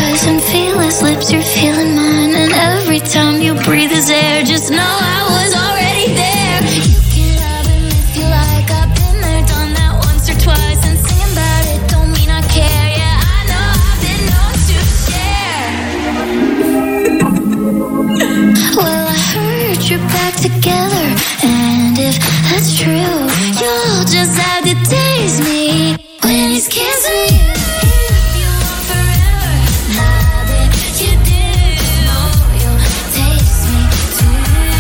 eyes and feel his lips, you're feeling mine. And every time you breathe his air, just know I was already there. You can love him if you like, I've been there, done that once or twice. And singing about it don't mean I care. Yeah, I know I've been known to share. Well, I heard you're back together, and if that's true, you'll just have to taste me when he's kissing you. If you want forever, now that you do, you'll taste me too.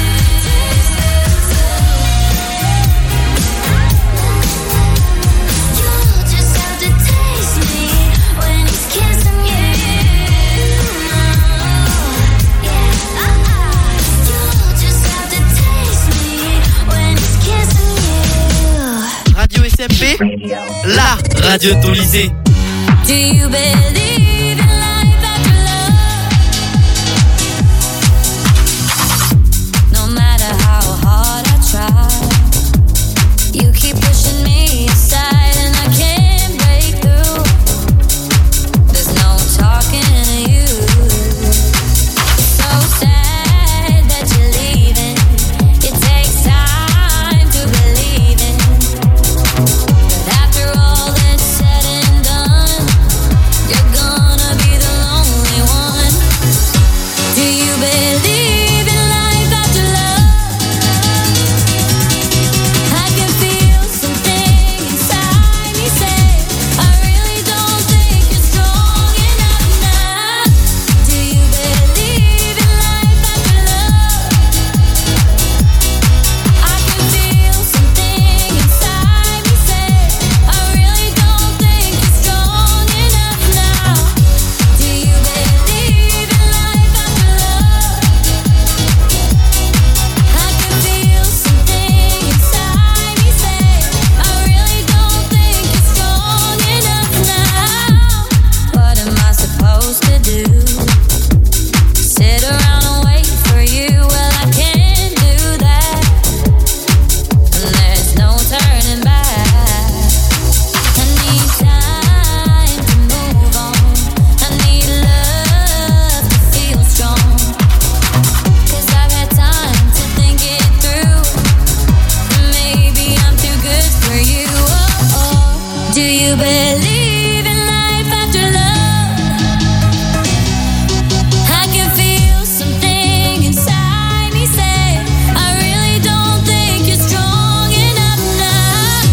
You'll just have to taste me when he's kissing you. You'll just have to taste me when he's kissing you. Radio SMP, la radio de ton lycée. Do you believe in life after love? No matter how hard I try, you keep pushing me aside and I can't break through. There's no talking to you. So sad that you're leaving. It takes time to believe in. But after all that's said and done, you're gonna be the lonely one. Do you believe in life after love? I can feel something inside me say, I really don't think you're strong enough now. Do you believe in life after love? I can feel something inside me say, I really don't think you're strong enough now. Do you believe in life after love? I can feel something inside me say, I really don't think you're strong enough now. What am I supposed to do? Sit around and wait for you? Well, I can't do that. And there's no turning back. I need time to move on. I need love to feel strong. 'Cause I've had time to think it through. Maybe I'm too good for you. Oh, oh. Do you believe in life after love? I can feel something inside me say, I really don't think you're strong enough now.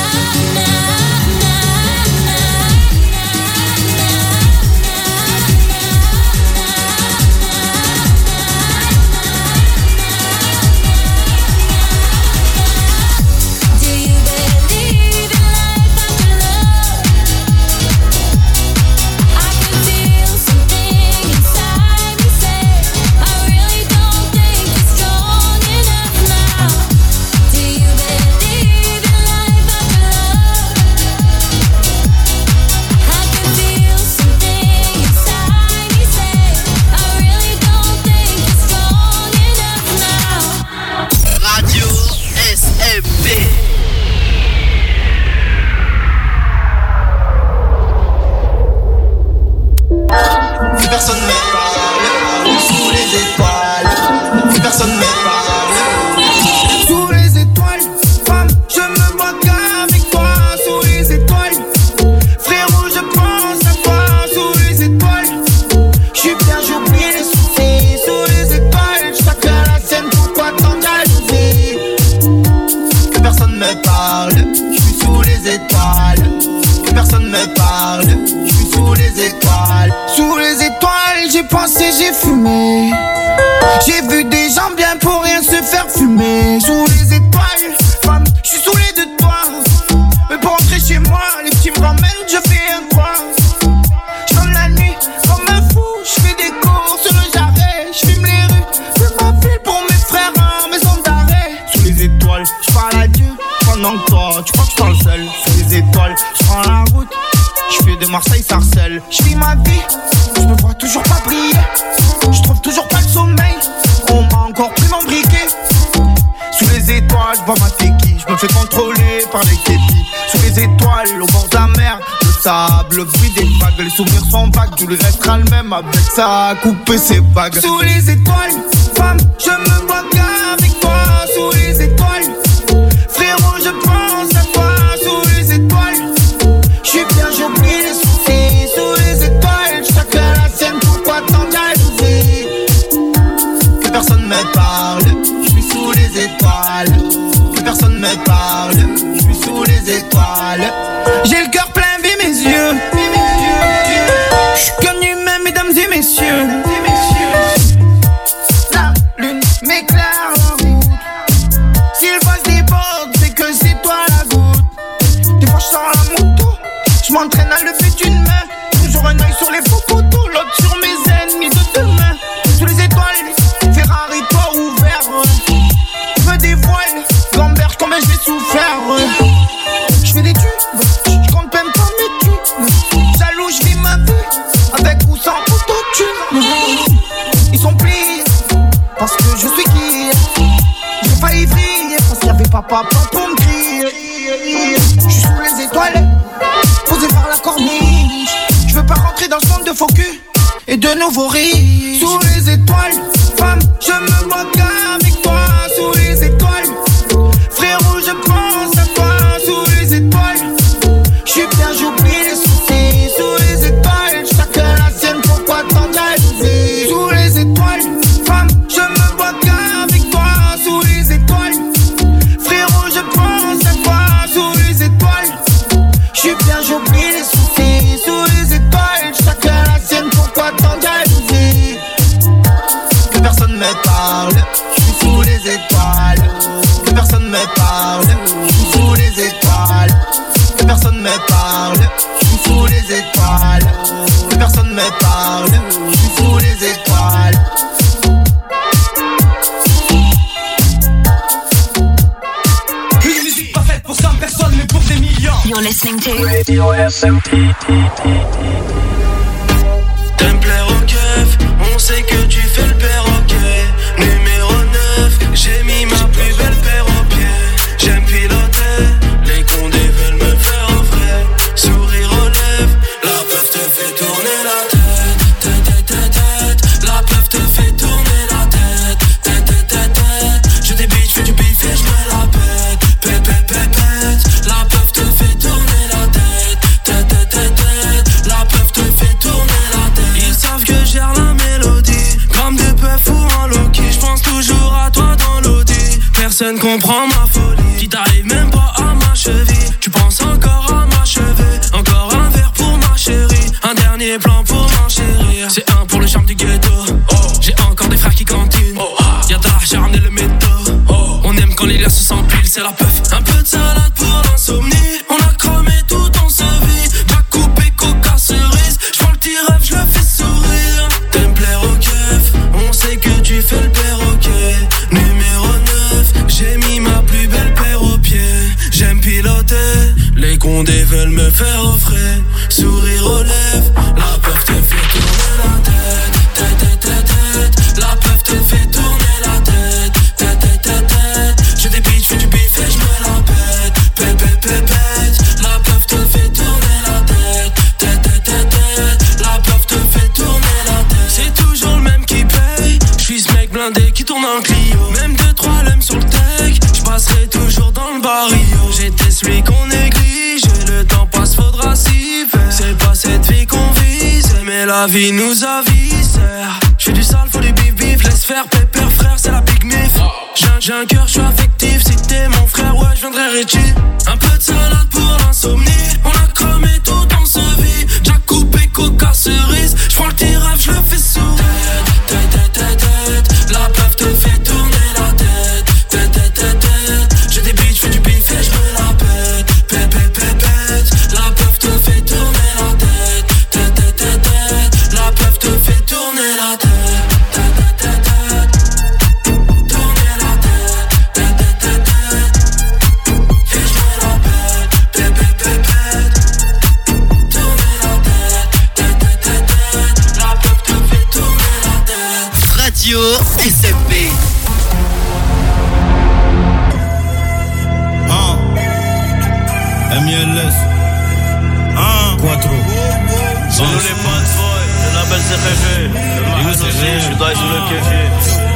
Do you believe in life after love? I can feel something inside me say, I really don't think you're strong enough now. Do you believe in life after love? I can feel something inside me say, I really don't think you're strong enough now. Radio SMP. Plus personne me parle sous les étoiles. Plus personne me parle sous les étoiles. Femme, je me vois qu'avec toi sous les étoiles. Frérot, je pense à toi sous les étoiles. J'suis bien, j'oublie les soucis sous les étoiles. Chacun la scène, pourquoi tant de jalousie? Que personne me parle, j'suis sous les étoiles. Que personne me parle, j'suis sous les étoiles. Sous les étoiles, j'ai pensé, j'ai fumé. J'ai vu des gens bien pour rien se faire fumer. Sous les étoiles, femme, j'suis saoulé de toi. Mais pour rentrer chez moi, les petits me ramènent, je fais un toit. J'donne la nuit comme un fou, j'fais des courses sur le jarret. J'fume les rues de ma ville pour mes frères en maison d'arrêt. Sous les étoiles, j'parle à Dieu pendant que toi, tu crois que j'parle seul. Sous les étoiles, j'prends la route. J'fais de Marseille Sarcelles. J'vis ma vie, j'me vois toujours pas briller. J'trouve toujours pas le sommeil. On m'a encore pris mon briquet. Sous les étoiles, j'vois ma tequille. J'me fais contrôler par les képis. Sous les étoiles, au bord de la mer, le sable, le bruit des vagues. Les souvenirs sont vagues, tout le restera le même avec ça. Couper ses bagues. Sous les étoiles, femme, je me vois qu'avec toi. Sous les étoiles, frérot, je pense à toi. Sous les étoiles, j'suis bien, j'oublie les soucis. Sous les étoiles, chacun la sienne, pourquoi tant de jalousie? Que personne me parle, j'suis sous les étoiles. Que personne me parle, j'suis sous les étoiles. J'ai le cœur plein, vis mes yeux. J'suis connu même, mesdames et messieurs. La lune m'éclaire la route. S'il passe des portes, c'est que c'est toi la goutte. Des fois j'sors la moto, j'm'entraîne à lever d'une main. Toujours un œil sur les faux poteaux, l'autre sur mes ennemis de demain. Sous les étoiles, Ferrari toit ouvert. Feu des voiles, gamberge combien j'ai souffert. J'fais des tubes, j'compte même pas mes tubes. Jaloux, j'vis ma vie, avec ou sans autotune. Ils sont pliés, parce que je suis qui. J'ai failli vriller, parce qu'il y avait papa pour me crier. J'suis sous les étoiles, posé par la corniche. J'veux pas rentrer dans ce monde de faux cul et de nouveaux riches. Sous les étoiles, femme, je me vois qu'avec toi. Sous les étoiles, frérot, je pense à toi. Sous les étoiles, j'suis bien, j'oublie les soucis. Sous les étoiles, chacun la sienne, pourquoi tant de jalousie? Sous les étoiles, femme, je me vois qu'avec toi. Sous les étoiles, frérot, je pense à toi. Sous les étoiles, j'suis bien, j'oublie les soucis. Sous les étoiles, chacun la sienne, pourquoi tant de jalousie? Que personne me parle, j'suis sous les étoiles. Que personne me parle, j'suis sous les étoiles. Que personne me parle, j'suis sous les étoiles. Que personne me parle, j'suis sous les étoiles. Une musique pas faite pour 100 personnes mais pour des millions. You're listening to Radio SMT. T'aimes plaire au keuf, on sait que tu fais le perroquet. Numéro 9, j'ai mis ma plus belle paire aux pieds. J'aime piloter, les condés veulent me faire en vrai. Sourire aux lèvres, la peuf te fait tourner la tête. Tête, tête, tête, la peuf te fait tourner la tête. Tête, tête, tête, tête, je débite, fais du bif et je me la pète. Pète, pète, pète, pète, la peuf te fait tourner la tête. Tête, tête, tête, tête, la peuf te fait tourner la tête. Ils savent que j'ai la mélodie, comme des peufs ou en Loki. J'pense toujours à toi dans l'audi. Personne comprend ma folie. Si t'arrives même pas à ma cheville, tu penses encore à ma cheville. Encore un verre pour ma chérie, un dernier plan pour m'enchérir. C'est un pour le charme du ghetto. J'ai encore des frères qui cantinent. Y'a de l'argent, ramener le métaux. On aime quand les liens se s'empilent, c'est la peuf. Un peu de salade pour l'insomnie. On a cramé tout en sa vie. Jack coupé, coca, cerise. J'prends le petit rêve, j'le fais sourire. T'aimes plaire au keuf, on sait que tu fais le perroquet. Numéro 9, j'ai mis ma plus belle paire aux pieds. J'aime piloter, les condés veulent me faire offrir. Sourire aux lèvres, la peuf te fait tourner la tête. Tête, tête, tête, tête, la peuf te fait tourner la tête. Tête, tête, tête, tête, je débite, j'fais du bif et j'me la pète. Pète, pète, pète, pète, la peuf te fait tourner la tête. Tête, tête, tête, tête, la peuf te fait tourner la tête. C'est toujours le même qui paye, j'suis ce mec blindé qui tourne en Clio. Même 2-3 lèmes sur le tech, j'passerai toujours dans le barrio. J'étais celui qu'on néglige, le temps passe, faudra s'y faire. C'est pas cette vie qu'on vise, mais la vie nous avise. J'fais du sale, faut du bif bif, laisse faire pépère frère, c'est la big mif. J'ai un cœur, j'suis affectif, si t'es mon frère, ouais j'viendrai Richie. Un peu de salade pour l'insomnie, on a cramé tout en sa vie. Jack coupé, coca, cerise, j'prends le petit rêve, j'le fais sourire. Tête, tête, tête, tête, la peuf te fait tourner la tête. Tête, tête, tête, tête, je débite, j'fais du bif et j'me la pète. Pète, pète, pète, pète, la peuf te fait tourner la tête. Tête, tête, tête, tête, la peuf te fait tourner la tête. Tête, tête, tête, tête, tourner la tête. Tête, tête, tête, tête, et j'me la pète. Pète, pète, pète, pète, tourner la tête. Tête, tête, tête, tête, la peuf te fait tourner la tête. Radio SMP. MLS. Quattro. C'est nous les bad boys, le label c'est rêvé. Le mahal aussi, je suis dans le kéfier.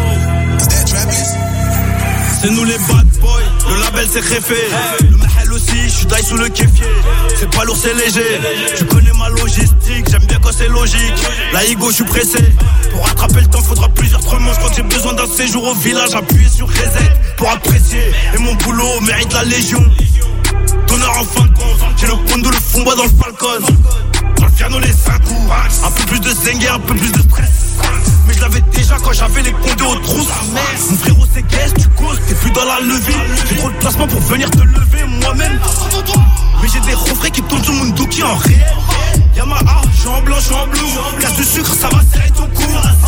C'est nous les bad boys, le label c'est réfé. Le mahal aussi, je suis d'aille sous le kéfier. C'est pas lourd, c'est léger. Tu connais ma logistique, j'aime bien quand c'est logique. La Igo, je suis pressé. Pour rattraper le temps, faudra plusieurs tremanches. Quand j'ai besoin d'un séjour au village, appuyer sur reset pour apprécier. Et mon boulot mérite la légion. Donneur en fin de compte, j'ai le pondo, le fond bois dans le falcon. Dans le piano, les 5 coups. Un peu plus de zengue, un peu plus de stress. Mais je l'avais déjà quand j'avais les condés aux trousses. Mon frérot c'est qu'est-ce tu causes, t'es plus dans la levée. J'ai trop de placement pour venir te lever moi-même. Mais j'ai des refrains qui tournent sur mon dookie en réel. Yamaha, j'suis en blanc, j'suis en bleu. Casse du sucre, ça va serrer ton cou.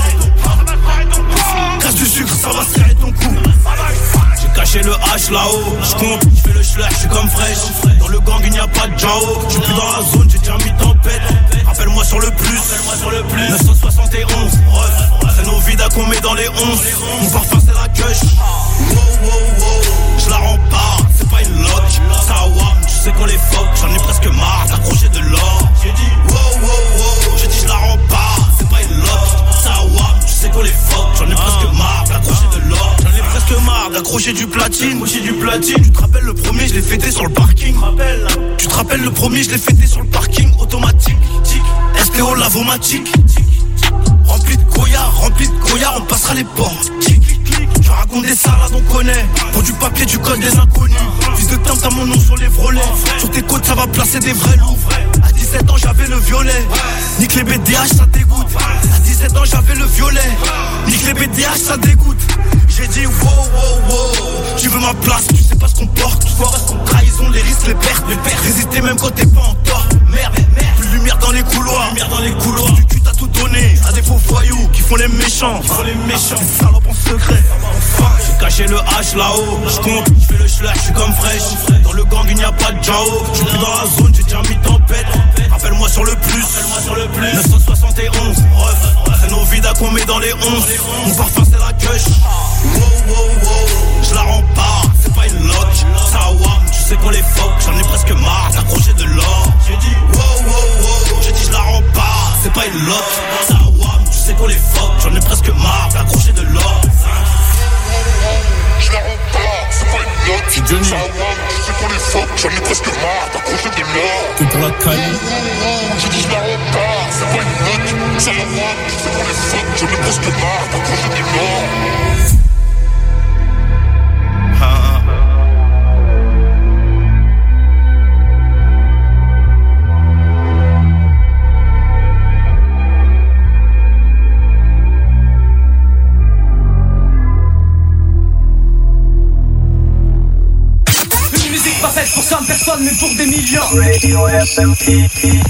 Casse du sucre, ça va serrer ton cou. J'ai caché le H là-haut. J'compte, j'fais le schlag, j'suis comme fraîche. Dans le gang il n'y a pas de Jao. J'suis plus dans la zone, j'ai déjà mis tempête. Rappelle-moi sur le plus. 971 ref. C'est nos vidas qu'on met dans les 11. Mon parfum c'est la queuche. Wow, wow, wow. J'la rends pas, c'est pas une lock. Sawam, tu sais qu'on les fuck. J'en ai presque marre d'accrocher de l'or. J'ai dit wow, wow, wow. J'ai dit j'la rends pas, c'est pas une lock. Sawam, tu sais qu'on les fuck. J'en ai presque marre d'accrocher de l'or. J'en ai presque marre d'accrocher du platine. Tu te rappelles le premier, je l'ai fêté sur le parking. Tu te rappelles le premier, je l'ai fêté sur le parking. Automatique, STO lavomatique. Rempli de Goya, on passera les portes. Je raconte des salades, on connaît. Pour du papier, du code des inconnus. Fils de temps, t'as mon nom sur les vrolets. Sur tes côtes, ça va placer des vrais loups. À 17 ans, j'avais le violet. Nique les BDH, ça dégoûte. À 17 ans, j'avais le violet. Nique les BDH, ça dégoûte. J'ai dit wow, wow, wow. Tu veux ma place, tu sais pas ce qu'on porte. Trahison, les risques, les pertes. Résister même quand t'es pas en tort. Merde. Plus de lumière dans les couloirs. Du cul, t'as tout donné à des faux voyous qui font les méchants. Des salopes en secret. J'ai caché le H là-haut. J'compte, j'fais le schlag, j'suis comme fraîche. Dans le gang, il n'y a pas de Jao. J'suis plus dans la zone, j'ai déjà mis tempête. Rappelle-moi sur le plus. 971 ref. C'est nos vidas qu'on met dans les 11. Mon parfum c'est la queuche. Wow, wow, wow. J'la rends pas, c'est pas une lock. Sawam, tu sais qu'on les fuck. J'en ai presque marre d'accrocher de l'or. J'ai dit wow, wow, wow. J'ai dit j'la rends pas, c'est pas une lock. Sawam, tu sais qu'on les fuck. J'en ai presque marre d'accrocher de l'or. J'la rends pas, c'est pas une lock. Sawam, tu sais qu'on les fuck. J'en ai presque marre d'accrocher de l'or. Que pour la caille. J'ai dit j'la rends pas, c'est pas une lock. Sawam, tu sais qu'on les fuck. J'en ai presque marre d'accrocher de l'or. Pas faite pour 100 personnes mais pour des millions. Radio SMP.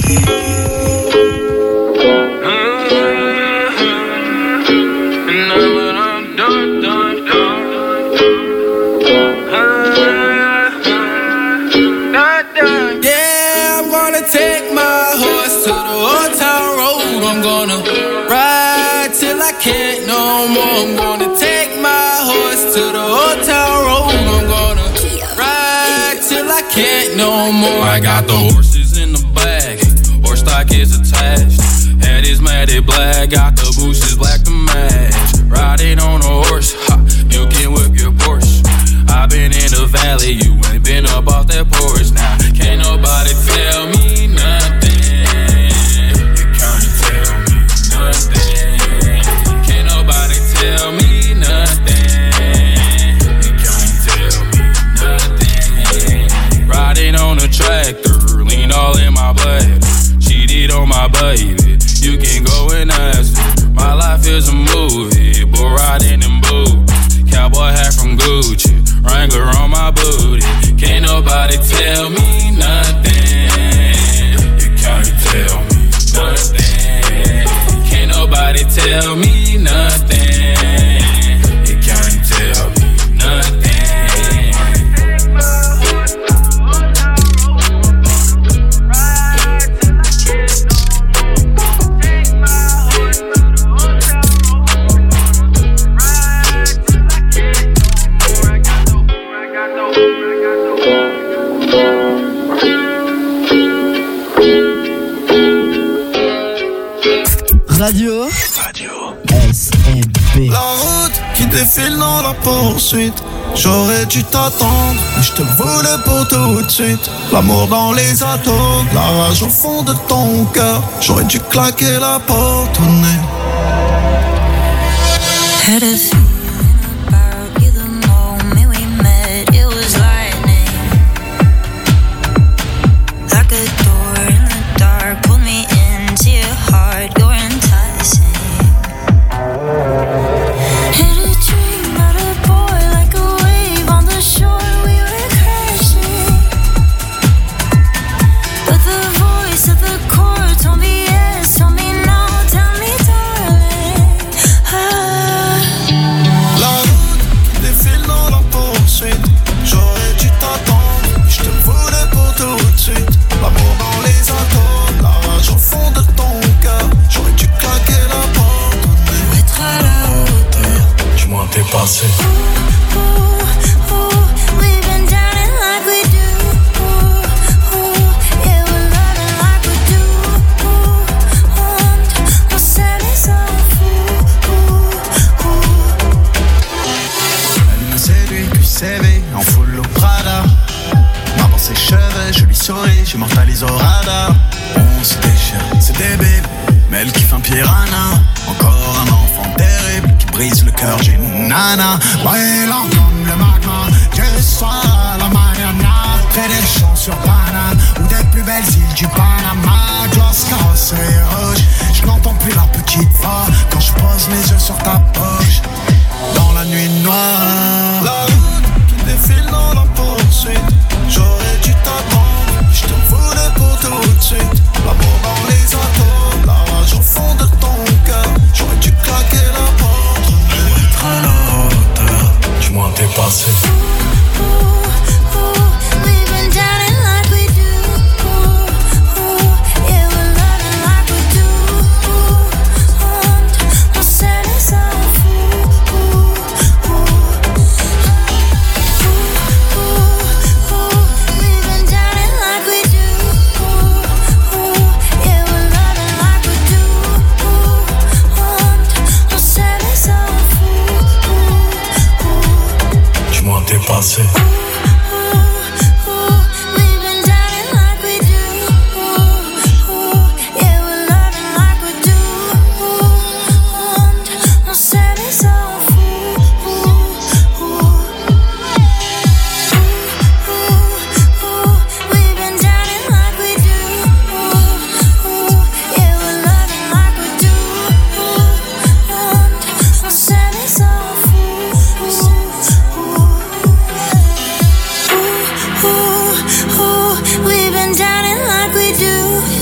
Yeah, I'm gonna take my horse to the old town road. I'm gonna ride till I can't no more. I'm gonna take my horse to the old town road. I'm gonna till I can't no more. I got the horses in the bag, horse stock is attached. Head is matted black, got the bushes black to match. Riding on a horse, ha, you can whip your Porsche. I been in the valley, you ain't been up off that porch. Now, can't nobody tell me nothing. You can't tell me nothing. Can't nobody tell me nothing. Riding on a tractor, lean all in my blood. Cheated on my baby, you can go and ask her. My life is a movie, bull riding in boots. Cowboy hat from Gucci, Wrangler on my booty. Can't nobody tell me nothing. You can't tell me nothing. Can't nobody tell me nothing. You can't tell me nothing. SMB. La route qui défile dans la poursuite. J'aurais dû t'attendre, mais je te voulais pour tout de suite. L'amour dans les atomes, la rage au fond de ton cœur. J'aurais dû claquer la porte au nez. Had a feeling about you the moment we met. It was lightning, like a door in the dark. Pulled me into your heart. You're enticing. Had a dream about a boy like a wave on the shore. We were crashing, but the voice of the chord told me yes, told me no. Tell me, darling. La route qui défile dans la poursuite. J'aurais dû t'attendre, je te voulais pour tout de suite. L'amour dans les atomes, la rage au fond de ton cœur. J'aurais dû claquer la porte au nez. Pour être à la hauteur, du moins t'es passé. We've been down it like we do. Yeah, we're loving like we do. On s'aime et s'en Elle me séduit, puis CV, en full au Prada. Main dans ses cheveux, je lui souris, j'immortalise au radar. On se déchire, c'est débile, mais elle kiffe un piranha. Encore un enfant terrible qui brise le cœur d'une nana. Brûlant comme le magma, je sois la Mariana. Près des champs sur banane, ou des plus belles îles du Panama. Gloss carrosserie rouge, je n'entends plus la petite voix quand je pose mes yeux sur ta poche. Dans la nuit noire, la route qui défile dans la poursuite. J'aurais dû t'attendre, je te voulais pour tout de suite. L'amour dans les atomes, la rage au fond de ton cœur. J'aurais dû claquer la porte. Pour être à la hauteur, du moins t'es passé. We've been down it like we do. Yeah, we're loving like we do. On s'aime et s'en We've been down it like we do. Yeah, we're loving like we do. On s'aime et s'en Du moins t'es passé. We've been down it like we do. Yeah, we're loving like we do. On s'aime et s'en We've been down it like we do. Yeah, we're loving like we do. On s'aime et s'en We've been down it like we do.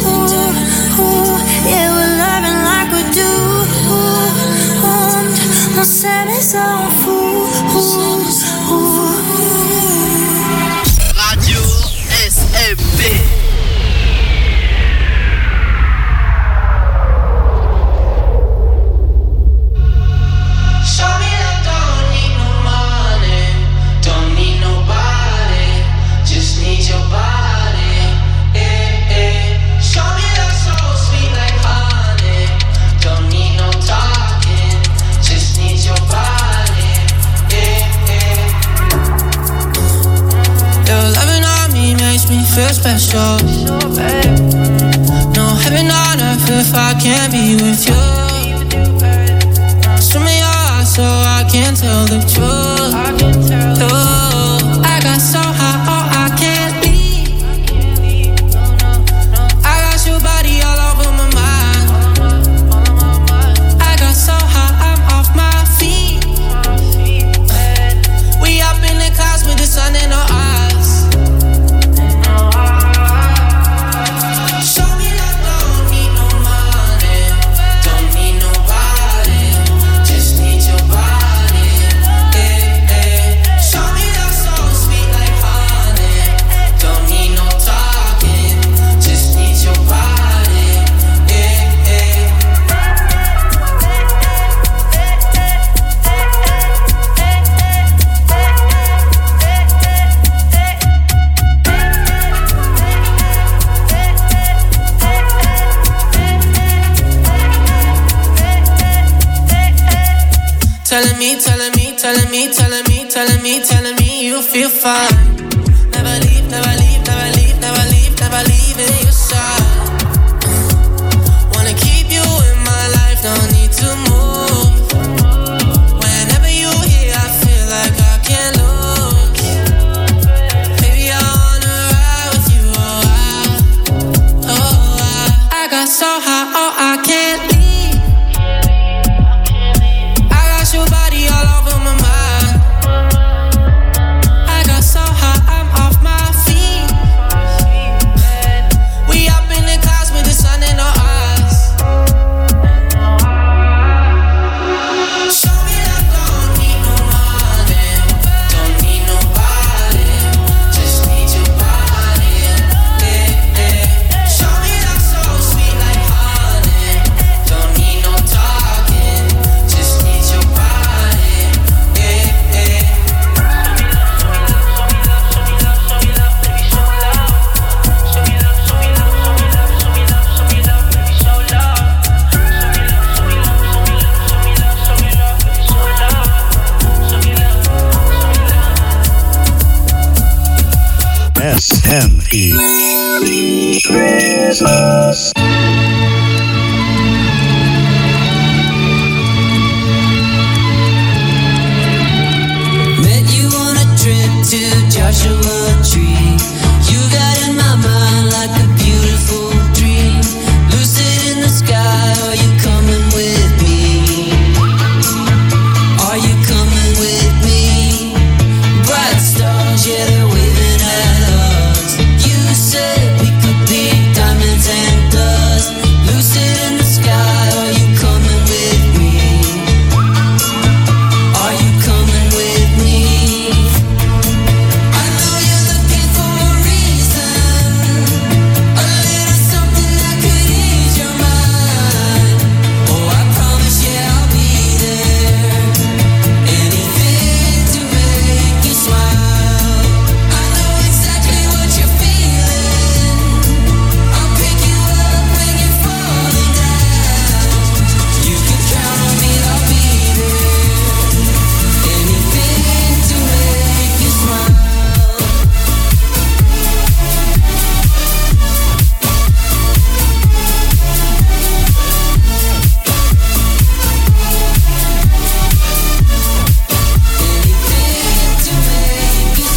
Yeah, we're loving like we do. On s'aime et s'en Radio SMB. Show me that don't need no money, don't need nobody, just need your body. Show me that soul sweet like honey, don't need no talking, just need your body. Your loving on me makes me feel special. No heaven on earth if I can't be with you. Swim in your eyes so I can tell the truth. I got so high, oh I can't leave. I got your body all over my mind. I got so high, I'm off my feet. We up in the clouds with the sun in our eyes. Show me that don't need no money, don't need nobody, just need your body. telling me you feel fine. Never leave in your side. Wanna keep you in my life, don't need to move. Whenever you're here, I feel like I can't lose. Baby, I wanna ride with you, I got so high, oh, I can't leave. I got your body all over my mind. I got so high, I'm off my feet. We up in the clouds with the sun in our eyes. Show me love, don't need no money, don't need nobody, just need your body. Show me love so sweet like honey, don't need no talking, just need your body. SME. Jesus. Met you on a trip to Joshua Tree. You got in my mind like a beautiful dream. Lucid in the sky, are you coming with me? Are you coming with me? Bright stars, yeah, they're waving at us. You said we could be diamonds and dust. Lucid in the sky, are you coming with me? Are you coming with me? I know you're looking for a reason, a little something that could ease your mind. Oh, I promise, yeah, I'll be there. Anything to make you smile. I know exactly what you're feeling. I'll pick you up when you're falling down. You can count on me, I'll be there. Anything to make you smile. Anything to make you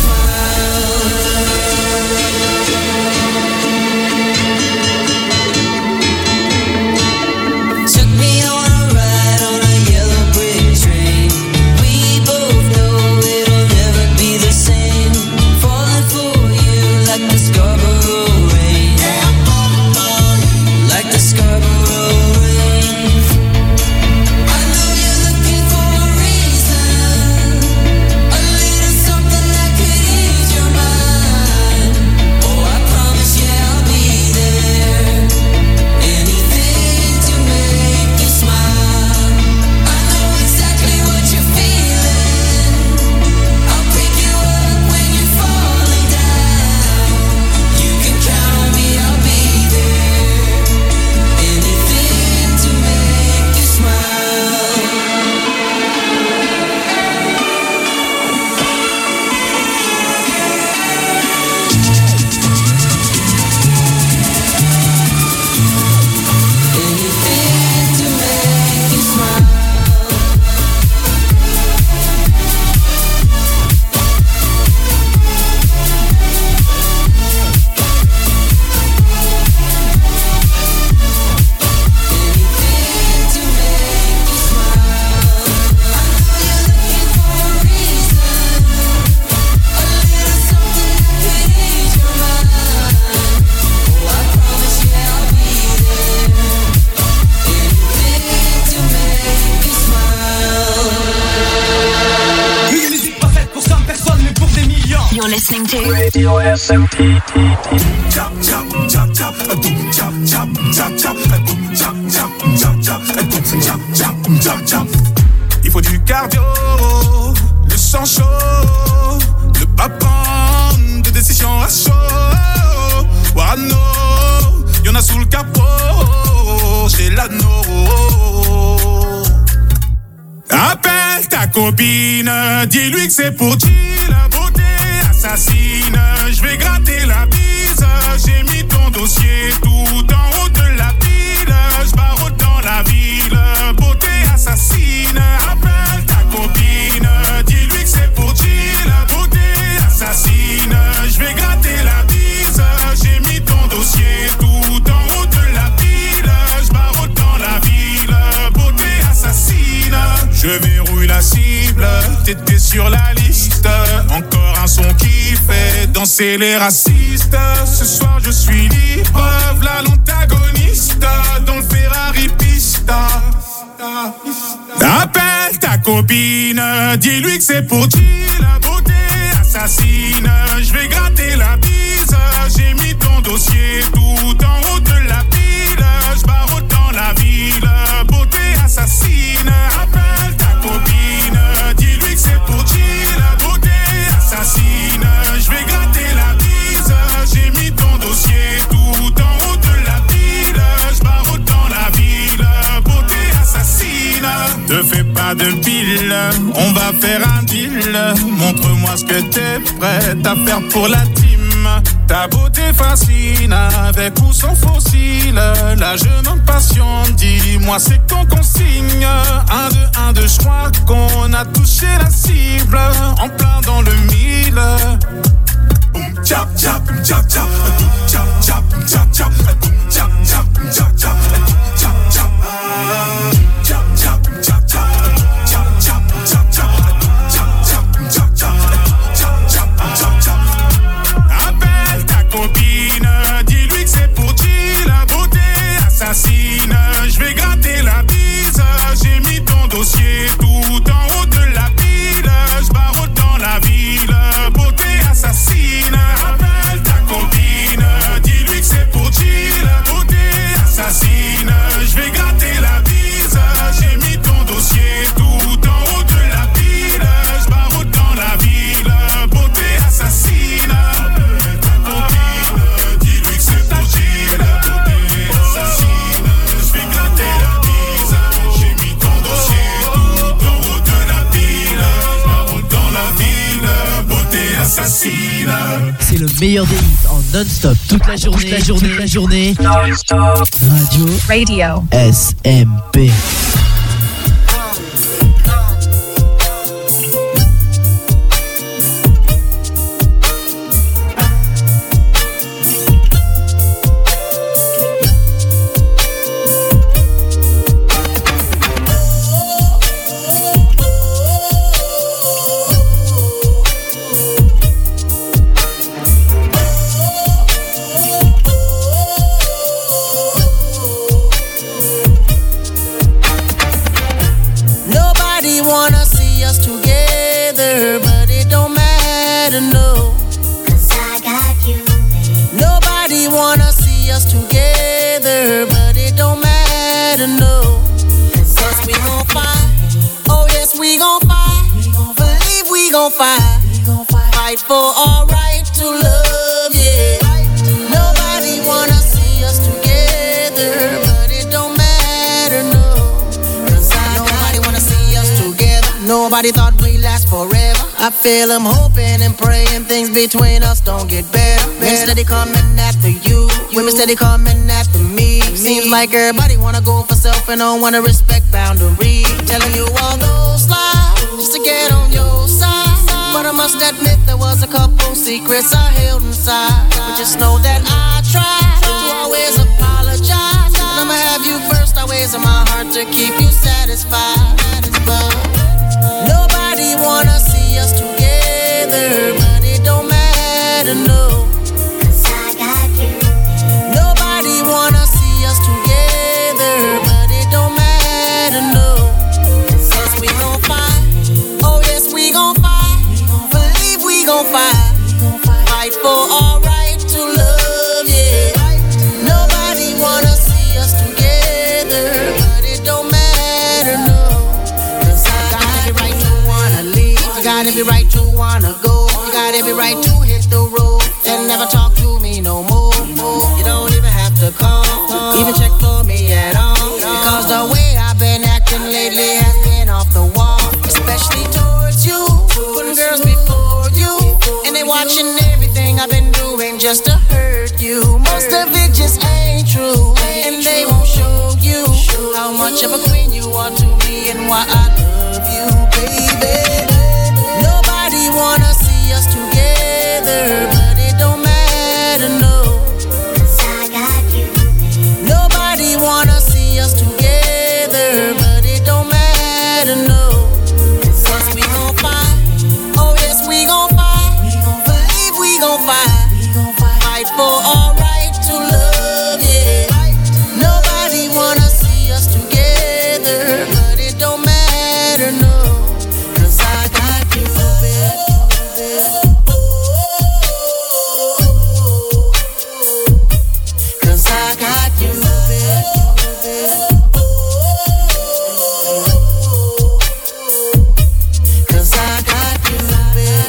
smile. Took me on a ride on a yellow brick train. We both know it'll never be the same. Falling for you like the Scarborough rain. Like the Scarborough rain. I know you're looking for a reason, a little something that could ease your mind. Oh, I promise, yeah, I'll be there. Anything to make you smile. I know exactly what you're feeling. I'll pick you up when you're falling down. You can count on me, I'll be there. Anything to make you smile. Anything to make you smile. Anything to make you smile. I know you're looking for a reason, a little something that could ease your mind. Oh, I promise, yeah, I'll be there. Anything to make you smile. Une musique pas faite pour 100 personnes mais pour des millions. You're listening to Radio SMT. Chop, chop, chop, chop, chop, chop, chop, chop, chop, chop, chop, chop, chop, chop, chop, chop. Il faut du cardio, le sang chaud, ne pas prendre de décision à chaud. Wano, y'en a sous le capot, j'ai l'anneau. Appelle copine, dis-lui que c'est pour chill, beauté assassine. Je vais gratter la bise, j'ai mis ton dossier tout en haut de la pile. Je barre dans la ville, beauté assassine. Appelle ta copine, dis-lui que c'est pour chill, beauté assassine. Je vais gratter la bise, j'ai mis ton dossier tout en haut de la pile. Je barre dans la ville, beauté assassine. Je verrouille la cible, t'étais sur la liste. Encore un son qui fait danser les racistes. Ce soir je suis libre, v'là l'antagoniste dans le Ferrari Pista. Appelle ta copine, dis-lui que c'est pour chill, beauté assassine. Je vais gratter la bise, j'ai mis ton dossier tout en haut de la pile. Je barre dans la ville, beauté assassine. Appelle ta copine, dis-lui que c'est pour chill, beauté assassine. Je vais gratter la bise, j'ai mis ton dossier tout en haut de la pile. Je barre dans la ville, beauté assassine. Te fais pas de pile, on va faire un deal. Montre-moi ce que t'es prête à faire pour la team. Ta beauté fascine, avec ou sans fossile. Là je m'impatiente, dis-moi c'est qu'on consigne. 1, 2, 1, 2, je crois qu'on a touché la cible. En plein dans le mille. Chap chap chap chap chap chap chap chap chap chap chap chap chap chap appelle ta copine, dis-lui que c'est pour chill, beauté assassine. Je vais gratter la bise, j'ai mis ton dossier tout en haut de la pile. Je barre dans la ville, beauté assassine. Appelle ta copine, dis-lui que c'est pour chill, beauté assassine. Je vais gratter la bise, j'ai mis ton dossier tout en haut de la pile. Je barre dans la ville, beauté assassine. Appelle ta copine, dis-lui que c'est pour chill, beauté assassine. Je vais gratter la bise, j'ai mis ton dossier tout en haut de la pile. Je barre dans la ville, beauté assassine. C'est le meilleur des hits en non-stop toute la journée. Non-stop. Radio SMP. Fight for our right to love, yeah. Nobody wanna see us together, but it don't matter, no. Cause nobody wanna see us together. Nobody thought we'd last forever. I feel I'm hoping and praying things between us don't get better. Men steady coming after you, women steady coming after me. Seems like everybody wanna go for self and don't wanna respect boundaries. Telling you all those lies just to get on your side. But I must admit there was a couple secrets I held inside. But just know that I tried to always apologize. And I'ma have you first always in my heart to keep you satisfied. But nobody wanna see us together, but it don't matter, no. Cause I got you. Nobody wanna see us together, but it don't matter, no. Cause we gon' fight. Oh yes, we gon' fight. Believe we gon' fight. Fight for our right to love, yeah. Nobody wanna see us together, but it don't matter, no. Cause I got every right to wanna leave. You got every right to wanna go. You got every right to hit the road and never talk to me no more. You don't even have to call, even check for me at all. Because the way I've been acting lately has been off the wall. Especially just to hurt you. Most of it just ain't true, and they won't show you how much of a queen you are to me and why I love you, baby. Nobody wanna see us together, but it don't matter, no. 'Cause I got you. Nobody wanna see us together, but it don't matter, no. 'Cause we gon' fight. Oh yes, we gon' fight. We gon' believe we gon' fight. We gon' fight for our right to love, yeah. Nobody wanna see us together, but it don't matter, no. 'Cause I got you, baby. 'Cause I got you, baby. 'Cause I got you, baby.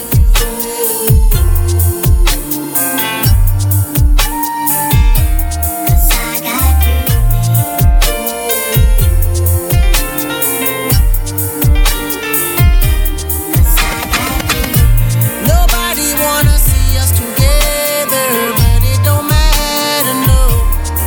Nobody wanna see us together, but it don't matter, no.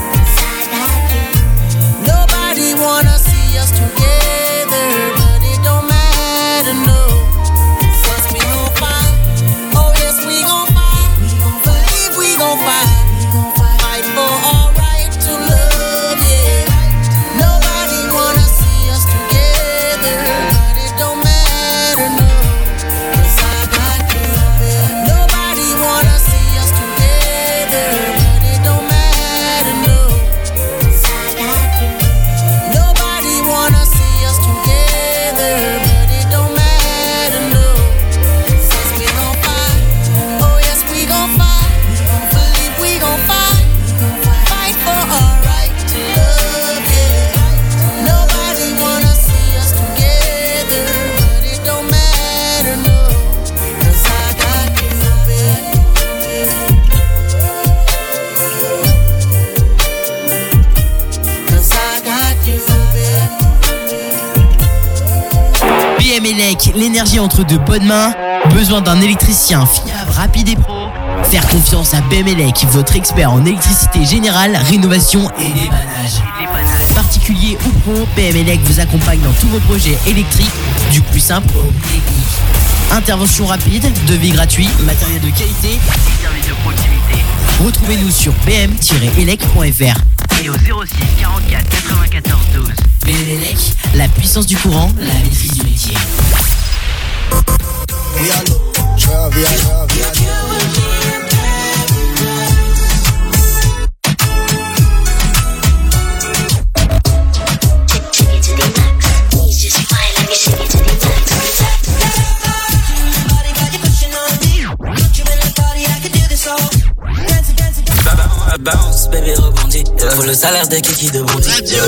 Nobody wanna see us together, but it don't matter, no. 'Cause we gon' fight. Oh yes, we gon' fight. We gon' believe we gon' fight. Fight for our right to love, yeah. Nobody wanna see us together, but it don't matter, no. 'Cause I got you, baby. Nobody wanna see us together, but it don't matter, no. 'Cause I got you. Nobody wanna see us together, but it don't matter, no. 'Cause we gon' fight. Oh yes, we gon' fight. Believe we gon' fight. Fight for our right to love, yeah. Nobody wanna see us together, but it don't matter, no. 'Cause I got you, baby. 'Cause I got you, baby. BMElec, l'énergie entre de bonnes mains. Besoin d'un électricien fiable, rapide et pro? Faire confiance à BMElec, votre expert en électricité générale, rénovation et débannage. Particulier ou pro, BMElec vous accompagne dans tous vos projets électriques, du plus simple au plus technique. Intervention rapide, devis gratuit, matériel de qualité et service de proximité. Retrouvez-nous sur bm-elec.fr et au 06 44 94 12. BMElec, la puissance du courant, la maîtrise du métier. Bounce, baby, rebondis. Faut le salaire de Kiki de Bondy. Radio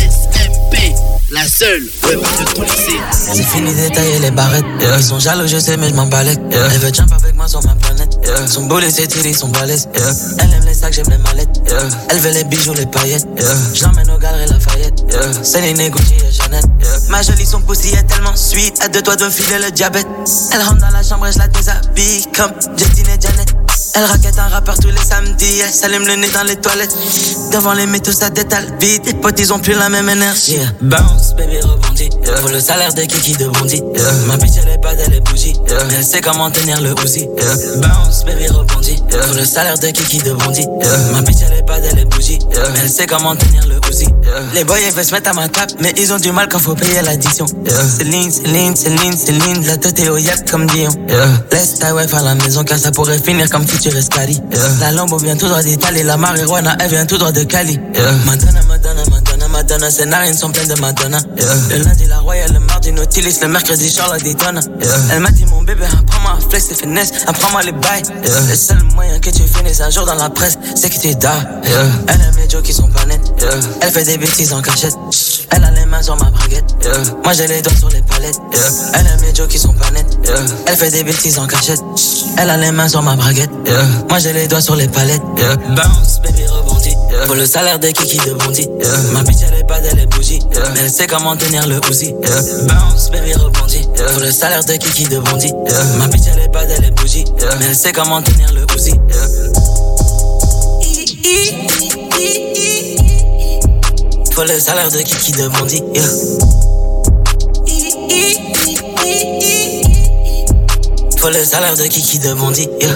SMP, la seule web de tout lycée. C'est fini d'étailler les barrettes. Ils sont jaloux, je sais, mais je m'en balèque. Elle veut jump avec moi sur ma planète. Son boulet, c'est tiré, son balèze. Elle aime les sacs, j'aime les mallettes. Elle veut les bijoux, les paillettes. J'emmène aux galeries Lafayette. Céline, Gucci et Jeannette. Ma jolie, son pussy est tellement sweet. À deux doigts de me filer le diabète. Elle rentre dans la chambre et je la déshabille comme Justine et Janet. Elle raquette un rappeur tous les samedis. Elle s'allume le nez dans les toilettes. Devant les métaux, ça détale vite. Les potes, ils ont plus la même énergie. Bounce, baby, rebondis. Faut le salaire de Kiki de Bondy. Ma bitch, elle est pas elle est bougie. Mais elle sait comment tenir le Uzi. Bounce, baby, rebondis. Faut le salaire de Kiki de Bondy. Ma bitch, elle est pas elle est bougie. Mais elle sait comment tenir le Uzi. Les boys, ils veulent se mettre à ma table. Mais ils ont du mal quand faut payer l'addition. Céline, Céline, Céline, Céline. La tête est au yap comme Dion. Laisse ta wife à la maison car ça pourrait finir comme futur Escali. La Lambo vient tout droit d'Italie. La marijuana, elle vient tout droit de Cali. Madonna, Madonna, Madonna, Madonna. Ses narines sont pleines de Madonna. Le lundi, la Royale, le mardi, Nautilus. Le mercredi, Charlotte Daytona. Elle m'a dit, mon bébé, apprends-moi à flex et finesse. Apprends-moi les bails. Le seul moyen que tu finisses un jour dans la presse, c'est que tu dors. Elle aime les jokes qui sont pas nets. Elle fait des bêtises en cachette. Elle a les mains sur ma braguette. Moi, j'ai les doigts sur les palettes. Elle aime les jokes qui sont pas nets. Elle fait des bêtises en cachette. Elle a les mains sur ma braguette. Moi, j'ai les doigts sur les palettes. Bounce, baby, rebondis. Faut le salaire de Kiki de Bondy. Ma bitch, elle est pas elle est bougie. Mais elle sait comment tenir le Uzi. Bounce, baby, rebondis. Faut le salaire de Kiki de Bondy. Ma bitch, elle est pas elle est bougie. Mais elle sait comment tenir le Uzi. Faut le salaire de Kiki de Mondi, yeah. Faut le salaire de Kiki de Mondi, yeah.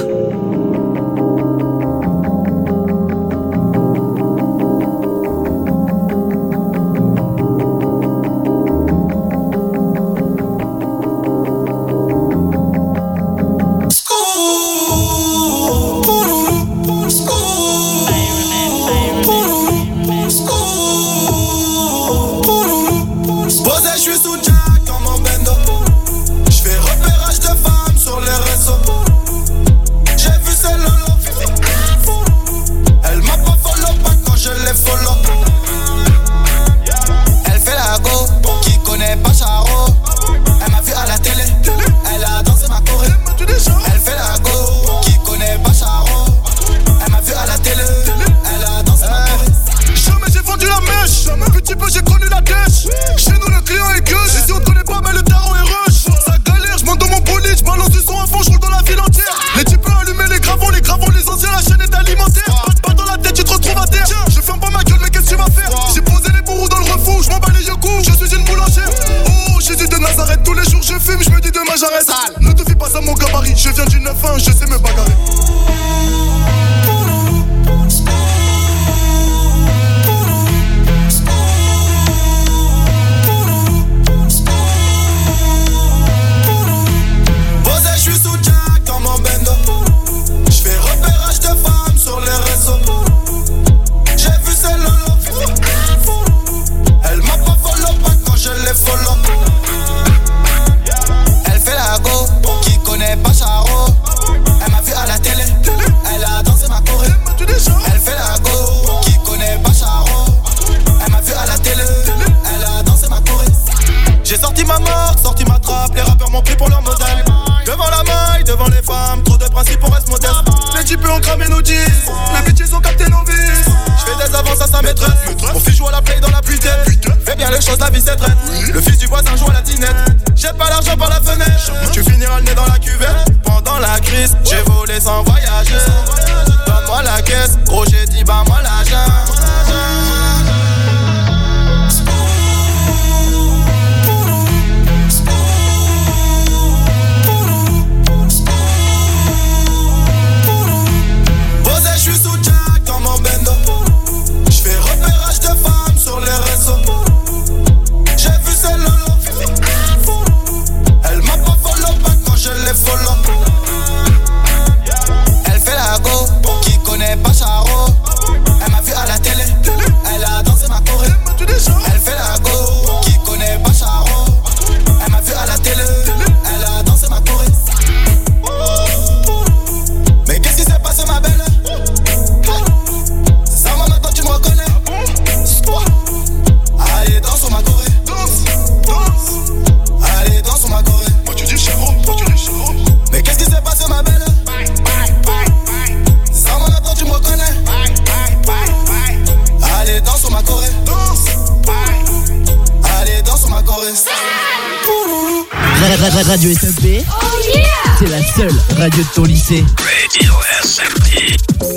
Radio SMP, c'est la seule radio de ton lycée. Radio SMP.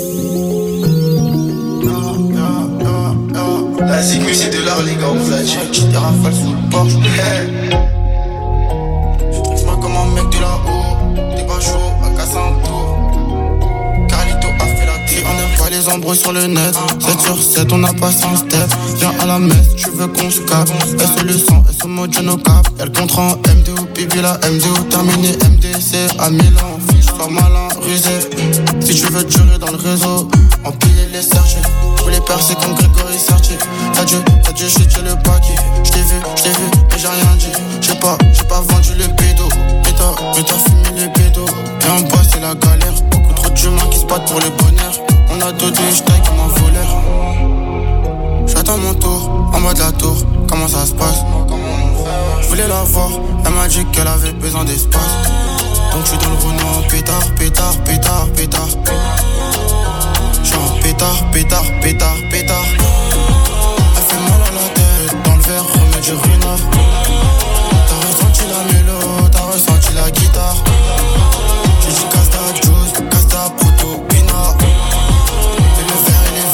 La zig c'est de l'art les gars, on vous a check, des rafales sous le Porsche. Je moi comme un mec de là-haut, t'es pas chaud, à casser un tour. Carlito a fait la tire, on n'aime pas les embrouilles sur le net. 7 sur 7, on a passé un step. Viens à la messe, tu veux qu'on se capte. S le sang, S au mode no cap. Y'a le contrat en MD ou pipi la MD ou terminé MDC à Milan. Fiche pas malin, rusé. Si tu veux durer dans le réseau, empiler les sergés. Pour les percer comme Grégory Sertier. T'as dû chuter le paquet. J't'ai vu, mais j'ai rien dit. J'ai pas vendu le bédo. Mais t'as fumé les bédos. Et en bas c'est la galère. Beaucoup trop d'humains qui se battent pour le bonheur. On a deux j'taille comme un voleur. J'attends mon tour, en bas de la tour. Comment ça se passe? Je voulais la voir, elle m'a dit qu'elle avait besoin d'espace. Donc je suis dans le Renault en pétard. J'suis en pétard. Elle fait mal à la tête, dans le verre, remets du ruinard. T'as ressenti la mélo, t'as ressenti la guitare. J'ai dit casse ta juice, casse ta proto, pina. Et le verre il est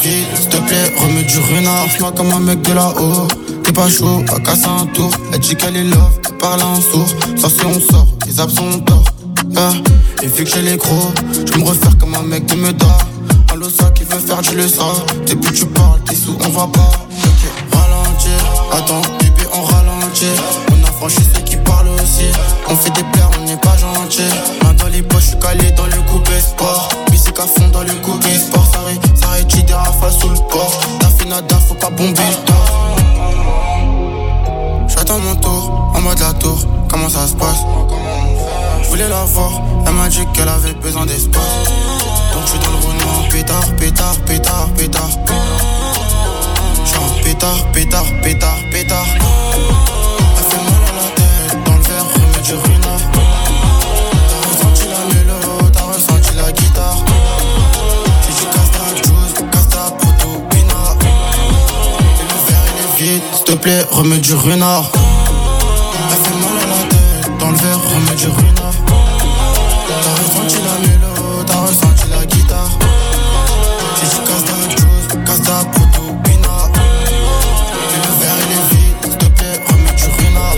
Marche-moi comme un mec de là-haut. T'es pas chaud, à casser un tour. Elle dit qu'elle est love, elle parle en sourd. Ça si on sort, les absents ont tort. Et vu que j'ai les gros, je me refaire comme un mec de Meda. Un losa qui veut faire du leçon. Depuis tu parles, t'es sous, on va pas. Ok, ralentir, attends, bébé on ralentit. On a franchi ceux qui parlent aussi. On fait des plaies, on n'est pas gentil. Main dans les poches, je suis calé dans le coupé sport. Musique à fond dans le coupé sport. Ça rétire des rafales sous le port. T'as fait nada, faut pas bomber le tort. J'attends mon tour, en mode la tour. Comment ça se passe? Je voulais la voir, elle m'a dit qu'elle avait besoin d'espace. Donc je suis dans le roulement, pétard, pétard, pétard, pétard. J'suis en pétard, pétard, pétard, pétard. Elle fait mal à la tête, dans le verre, remets du runard. T'as ressenti la mélo, t'as ressenti la guitare. J'ai dit casse ta juice, casse ta proto, pina. Et le verre il est vide, s'il te plaît, remets du renard. Elle fait mal à la tête, dans le verre, remets du renard. T'as ressenti la mélo, t'as ressenti la guitare. J'ai dit casse ta juice, casse ta proto, pina. Et le verre il est vide, s'il te plaît, remets du renard.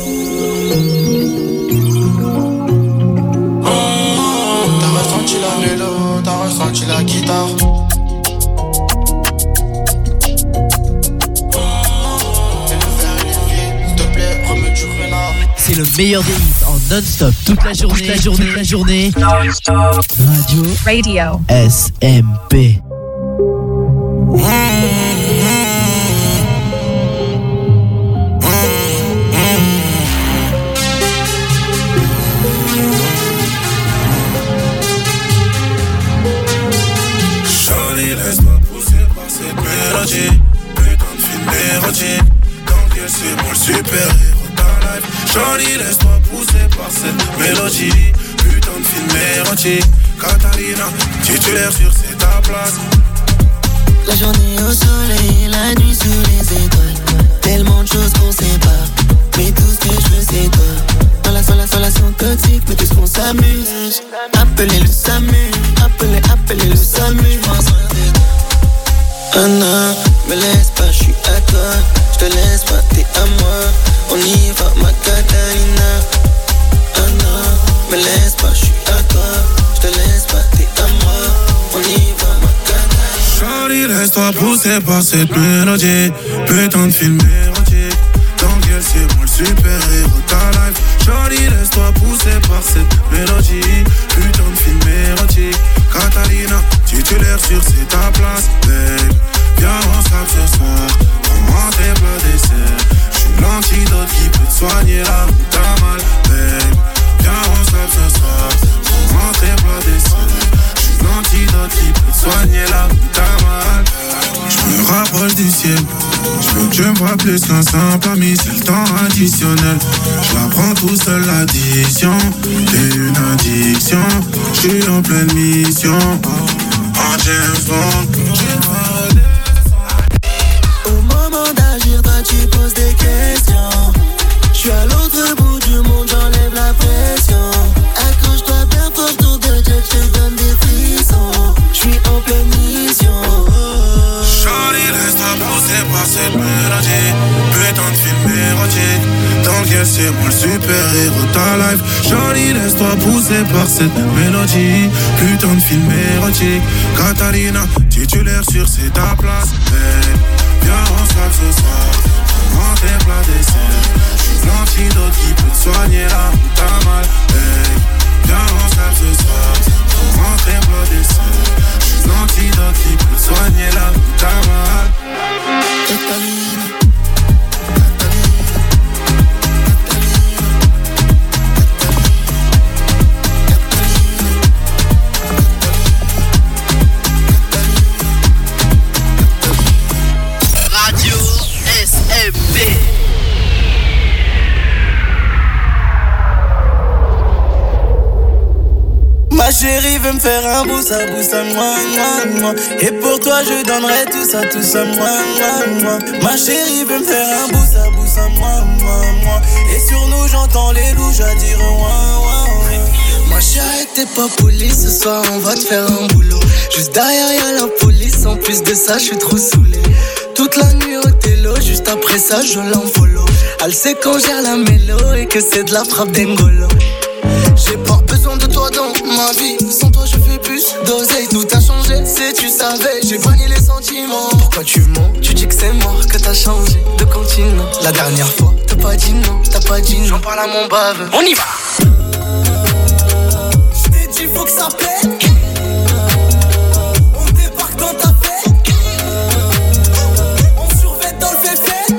T'as ressenti la mélo, t'as ressenti la guitare. C'est le meilleur des hits en non-stop toute la journée. Radio SMP. Charlie, laisse-moi pousser par cette mélodie. Putain de film érotique. Tant que c'est moi le super-héros de ta life. Charlie, laisse-moi pousser par cette mélodie. Putain de film érotique. Catalina, titulaire sur c'est ta place. La journée au soleil, la nuit sous les étoiles. Tellement de choses qu'on sait pas. Mais tout ce que je veux c'est toi. Dans la relation toxique, mais tout ce qu'on s'amuse. Appelez le SAMU, appelez le SAMU. Anna, me laisse pas, je suis à toi. Je te laisse pas, t'es à moi. On y va, ma Catalina. Anna, me laisse pas, je suis à toi. Je te laisse pas, t'es à moi. On y va, ma Catalina. Charlie, laisse-toi pousser par cette mélodie. Putain de film érotique. Dans quel c'est moi le super-héros de ta life. Charlie, laisse-toi pousser par cette mélodie. Putain de film érotique. Catalina, titulaire sur c'est ta place. Babe, viens on s'appe ce soir. Prends-moi tes plats dessert. J'suis l'antidote qui peut te soigner là où t'as mal. Babe, viens on s'appe ce soir. Prends-moi tes plats dessert. J'suis l'antidote qui peut te soigner là où t'as mal. J'me rapproche du ciel. J'veux que tu me vois plus qu'un simple ami. C'est le temps additionnel. J'la prends tout seul l'addition. T'es une addiction. J'suis en pleine mission. En James Bond. Au moment d'agir, toi tu poses des questions. J'suis à l'autre bout du monde, j'enlève la pression. Accroche-toi bien fort autour de Dieu, je donne des frissons. J'suis en pleine mission. Charlie, laisse-toi pousser par cette mélodie. Putain de film érotique. Dans lequel c'est moi le super-héros de ta life. Charlie, laisse-toi pousser par cette mélodie. Putain de film érotique. Catalina, titulaire sur c'est ta place. Babe, viens on s'appe ce soir. Prends tes plats dessert. J'suis l'antidote qui peut te soigner là où t'as mal. Babe, viens on s'appe ce soir. Prends tes plats dessert. J'suis l'antidote qui peut te soigner là où t'as mal. Radio SMP. Ma chérie veut me faire un bout, ça moi. Et pour toi je donnerai tout ça, moi. Ma chérie veut me faire un bout, ça moi. Et sur nous j'entends les loups, dire ouin. Ma chérie t'es pas poli, ce soir on va te faire un boulot. Juste derrière y'a la police, en plus de ça je suis trop saoulé. toute la nuit au télo, juste après ça je l'enfollow. Elle sait qu'on gère la mélo et que c'est de la frappe d'Engolo. J'ai pas besoin de toi dans ma vie, sans toi je fais plus d'oseille. Tout a changé, si tu savais, j'ai banni les sentiments. Pourquoi tu mens, tu dis que c'est mort, que t'as changé de continent. La dernière fois, t'as pas dit non, j'en parle à mon bave. On y va. J't'ai dit faut que ça pète. On débarque dans ta fête. On survêt dans le féfé.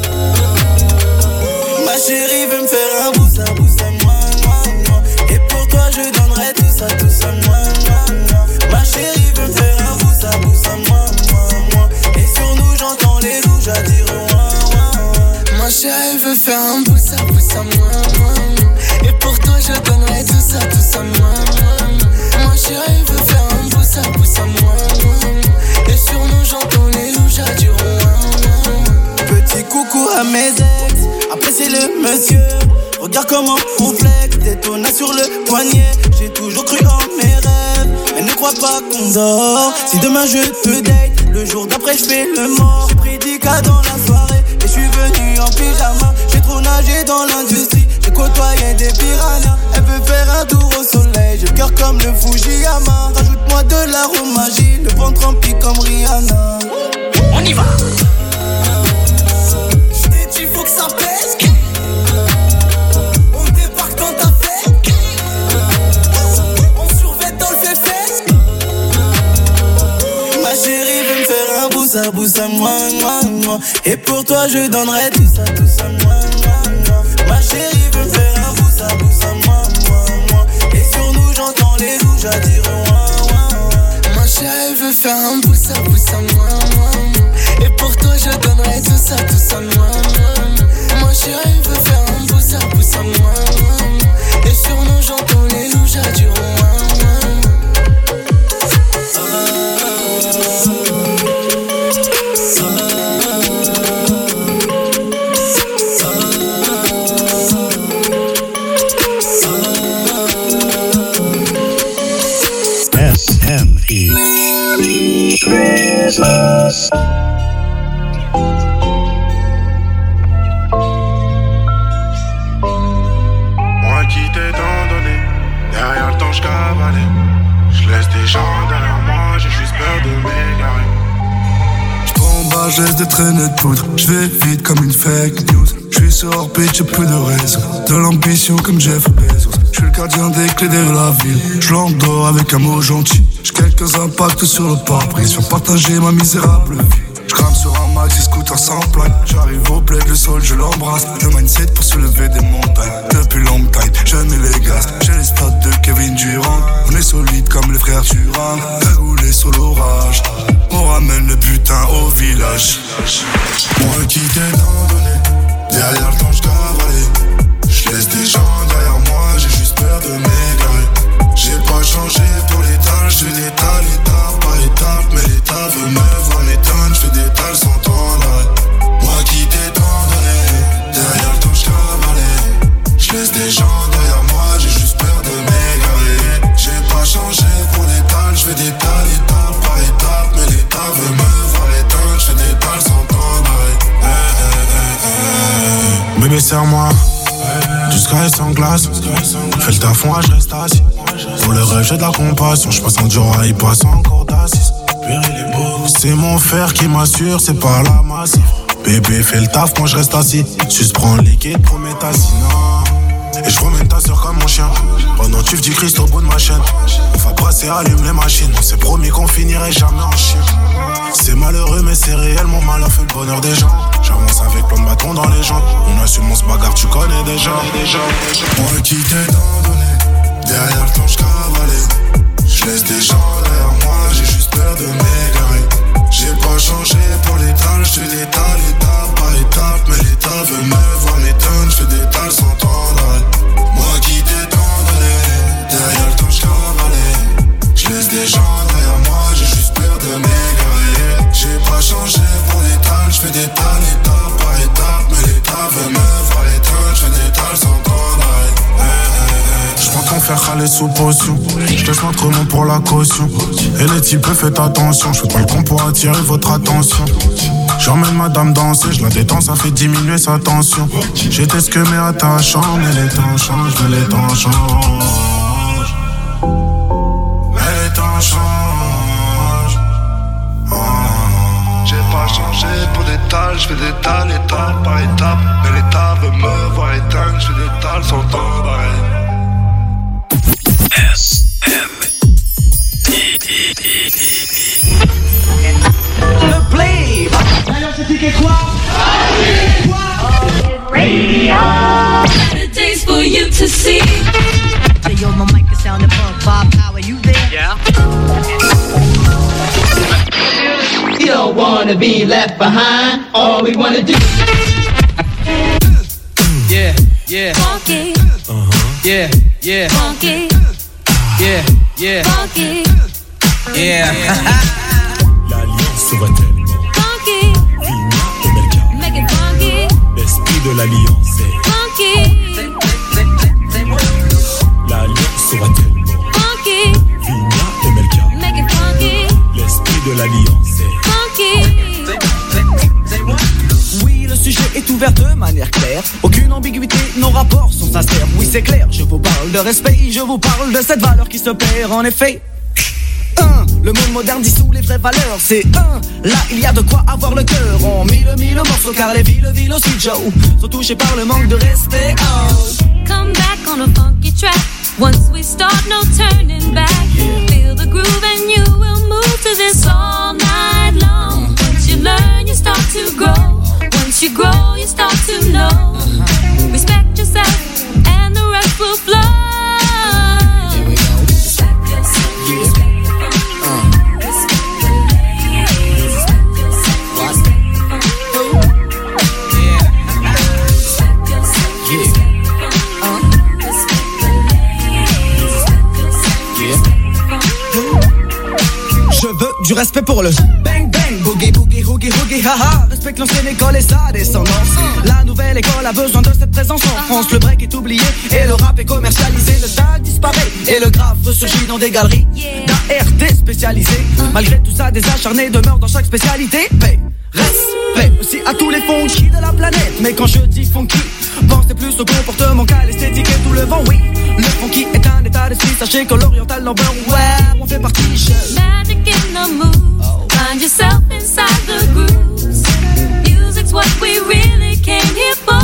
Ma chérie veut me faire un boussa moi. Et pour toi je donnerai tout ça moi. Ma chérie veut me faire un boussa moi. Et sur nous j'entends les loups à dire Ma chérie veut faire un boussa moi. Et pour toi je donnerai tout ça moi. Ma chérie veut faire un boussa moi. Et sur nous j'entends les loups à dire Petit coucou à mes ex, appréciez le monsieur. Regarde comment on flex, détonna sur le poignet. J'ai toujours cru en mes rêves, mais ne crois pas qu'on dort. Si demain je te date, le jour d'après je fais le mort. J'ai pris 10 cas dans la soirée et je suis venu en pyjama. J'ai trop nagé dans l'industrie, j'ai côtoyé des piranhas. Elle veut faire un tour au soleil, j'ai le cœur comme le Fujiyama. Rajoute-moi de l'aromagie, le ventre rempli comme Rihanna. On y va. Je t'ai dit faut que ça pèse. On débarque dans ta fête. On survêt dans le féfé. Ma chérie veut me faire un boussa moi. Et pour toi je donnerai tout ça moi. Ma chérie veut me faire un boussa moi. Et sur nous j'entends les loups à dire Ma chérie veut faire un boussa moi. Et pour toi je donnerai tout ça moi. Ma chérie veut faire un boussa moi. Et sur nous j'entends les loups à dire Moi qui t'ai tant donné, derrière le temps je cavalais. Je laisse des gens derrière moi, j'ai juste peur de m'égarer. J'prends je laisse des traînées de poudre. J'vais vite comme une fake news. J'suis sur orbite, j'ai plus de réseau. De l'ambition comme Jeff Bezos. J'suis le gardien des clés de la ville. J'l'endors avec un mot gentil. J'ai quelques impacts sur le pare-brise. Viens partager ma misérable vie. J'crame sur un maxi scooter sans plaque. J'arrive au bled, le sol je l'embrasse. Le mindset pour soulever des montagnes. Depuis long time, jeune et les gaz. J'ai les stats de Kevin Durant. On est solide comme les frères Durant. Cagoulé sur l'orage. On ramène le butin au village. Moi qui t'ai tant donné, derrière le temps je cavalais. Je laisse des gens derrière moi, j'ai juste peur de m'égarer. J'ai pas changé pour l'étal, je détale étape par étape. Mais l'état veut me voir m'étonne, je fais des tales sans temps d'arrêt. Moi qui t'ai tant donné, derrière le temps je cavalais. Je laisse des gens derrière moi, j'ai juste peur de m'égarer. J'ai pas changé pour l'étal, je fais des tales étape par étape. Mais l'état veut me voir m'étonne, je fais des tales sans temps d'arrêt. Bébé serre-moi jusqu'à être sans glace. Fais le taf, moi je reste assis. Pour le rêve j'ai de la compassion. J'passe en dur, il passe encore d'assise. C'est mon fer qui m'assure, c'est pas la massif. Bébé fais le taf, moi je reste assis. Juste prends le liquide, promets ta sinon. Et je promène ta soeur comme mon chien. Pendant que tu dis Christ au bout de ma chaîne. On va brasser, allume les machines. On s'est promis qu'on finirait jamais en chien. C'est malheureux mais c'est réel, mon malheur fait le bonheur des gens. J'avance avec plein de bâtons dans les jambes. On assume, on se bagarre, tu connais déjà. Moi qui t'ai tant donné, derrière le temps je cavalais. Je laisse des gens derrière moi, j'ai juste peur de m'égarer. J'ai pas changé pour l'étal, je fais des tales étape par étape. Mais l'état veut me voir m'étonne, je fais des tales sans temps d'arrêt. Moi qui t'ai tant donné, derrière le temps je cavalais. Je laisse des gens derrière moi, j'ai juste peur de m'égarer. J'ai pas changé pour l'étal, je fais des tales étape par étape. Mais l'état veut me voir l'étonne, je fais des tales sans temps d'arrêt. J'prends ton fer aller sous potion. J'laisse notre nom pour la caution. Et les types faites attention. J'fais pas le con pour attirer votre attention. J'emmène madame danser, je la détends, ça fait diminuer sa tension. J'étais ce que mais attachant, mais les temps changent, mais les temps changent. Mais les temps changent. J'ai pas changé pour détail, je fais détail, étape par étape. Mais l'État veut me voir éteindre, je fais détail sans temps d'arrêt. Le play. Alors c'était quelque quoi? Radio. Days for you to see. Hey yo, my mic is sounding fun. Bob Power, you there? Yeah. You don't wanna be left behind. All we wanna do. Yeah, yeah. Funky. Yeah, yeah. Funky. Yeah, yeah. Funky. Yeah. L'alliance va tellement. Funky. Vigna et Melka. Make it funky. L'esprit de l'alliance est. Funky. L'alliance va tellement. Funky. Vigna et Melka. Make it funky. L'esprit de l'alliance est. Funky. Oui, le sujet est ouvert de manière claire. Aucune ambiguïté, nos rapports sont sincères. Oui, c'est clair, je vous parle de respect, je vous parle de cette valeur qui se perd en effet. Le monde moderne dissout les vraies valeurs. C'est là il y a de quoi avoir le cœur. En mille morceaux car les villes aussi Joe sont touchées par le manque de respect. Come back on a funky track. Once we start, no turning back. Feel the groove and you will move to this all night long. Once you learn, you start to grow. Once you grow, you start to know. Respect yourself and the rest will flow. Respect yourself, respect. Je veux du respect pour le bang bang, boogie boogie hoogie hoogie haha. Respecte l'ancienne école et sa descendance. La nouvelle école a besoin de cette présence en France. Le break est oublié et le rap est commercialisé. Le tag disparaît et le graphe ressurgit dans des galeries d'ART spécialisées. Malgré tout ça, des acharnés demeurent dans chaque spécialité. Paix, respect aussi à tous les funky de la planète. Mais quand je dis funky, pensez plus au comportement qu'à l'esthétique et tout le vent. Oui, le funky est un état d'esprit. Sachez que l'oriental number one, on fait partie. Magic in the moves. Find yourself inside the grooves. Music's what we really came here for.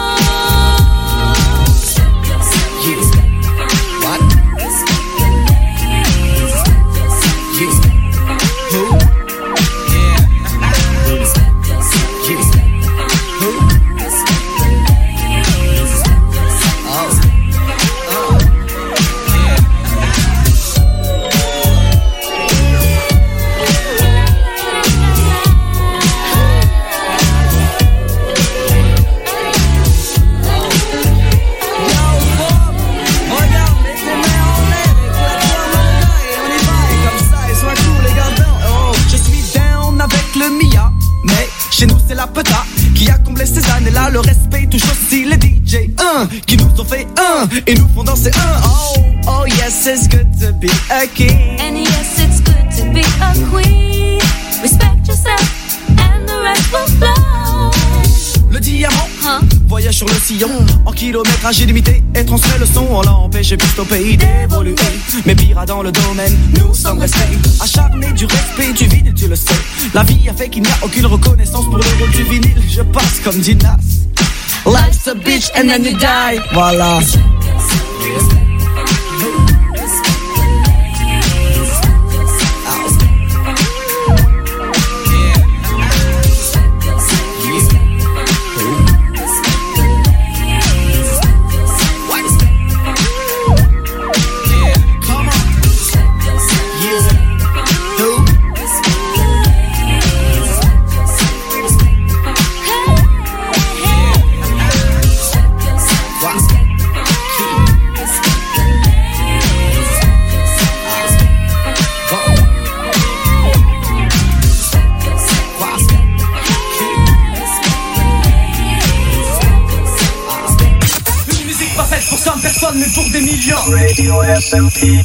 Chez nous c'est la peta qui a comblé ces années-là. Le respect touche aussi les DJ qui nous ont fait et nous font danser Oh yes, it's good to be a king. And yes, it's good to be a queen. Respect yourself and the rest will flow. Le diamant voyage sur le sillon en kilométrage illimité et transmet le son. On l'a empêché plus au pays d'évoluer. Mais pire dans le domaine, nous sommes restés acharnés du respect du vinyle, tu le sais. La vie a fait qu'il n'y a aucune reconnaissance pour le rôle du vinyle. Je passe comme dit Nas. Life's a bitch and then you die. Voilà. Mais pour des millions. Radio SMP.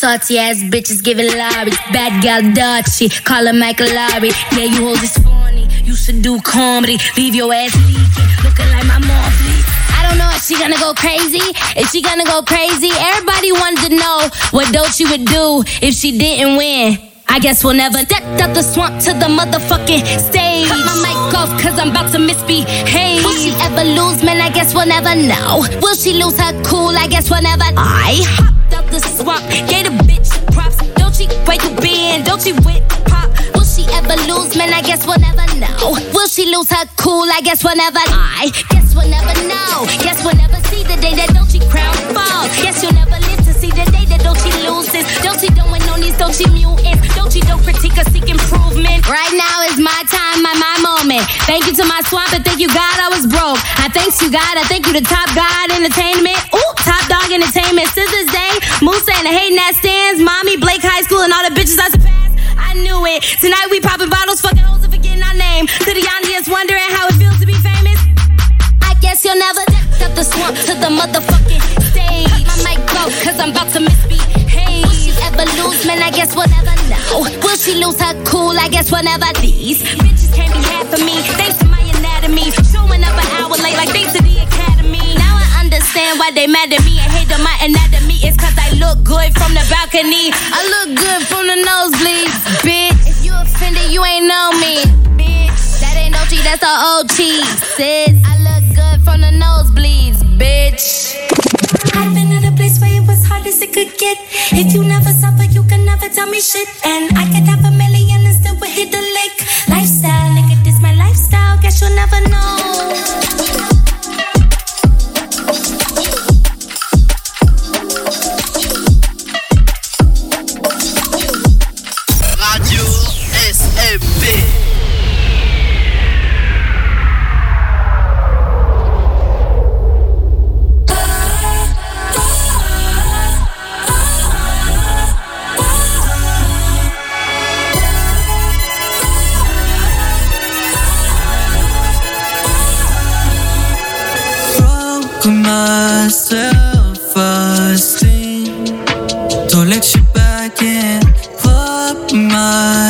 salty ass bitches giving Larry. Bad gal Dutchy, call her Michael Larry. Yeah, you hold this phony, you should do comedy. Leave your ass leaking, looking like my mom, please. I don't know if she gonna go crazy. If she gonna go crazy, everybody wanted to know what Dolce would do if she didn't win. I guess we'll never step out the swamp to the motherfucking stage. Cut my mic off cause I'm about to misbehave. Will she ever lose, man? I guess we'll never know. Will she lose her cool? I guess we'll never. I hopped out the swamp, gave a bitch props. Don't she, where you been? Don't she with pop? Will she ever lose, man? I guess we'll never know. Will she lose her cool? I guess we'll never. I guess we'll never know. Guess we'll never see the day that Dolce crown falls. Guess you'll never live to see the day that Dolce loses. Dolce don't win on these Dolce mutants. Dolce don't critique or seek improvement. Right now is my time, my moment. Thank you to my swamp and thank you God I was broke. I thanks you God, I thank you to Top God Entertainment. Ooh, Top Dog Entertainment. Scissors Day, Moose and the hating that stands. Mommy, Blake High School and all the bitches I surpassed. I knew it. Tonight we popping bottles, fucking hoes and forgetting our name. To the audience wondering how it feels to be famous. I guess you'll never step out the swamp to the motherfucking stage. Cut my mic off cause I'm about to misbehave. Will she ever lose, man? I guess we'll never know. Will she lose her cool? I guess we'll never. These bitches can't be half of me. Thanks to my anatomy. Showing up an hour late like thanks to the academy. Now I understand why they mad at me and hate on my anatomy. It's cause I look good from the balcony. I look good from the nosebleeds, bitch. If you offended, you ain't know me, bitch. That ain't no cheat, that's the old cheese, sis. I look good from the nosebleeds, bitch. I've been at a place where it was hard as it could get. If you never suffer, you can never tell me shit. And I could have $1 million and still would hit the lake. Lifestyle, nigga, this my lifestyle. Guess you'll never know. Radio SMP. My self-esteem. Don't let you back in. Fuck my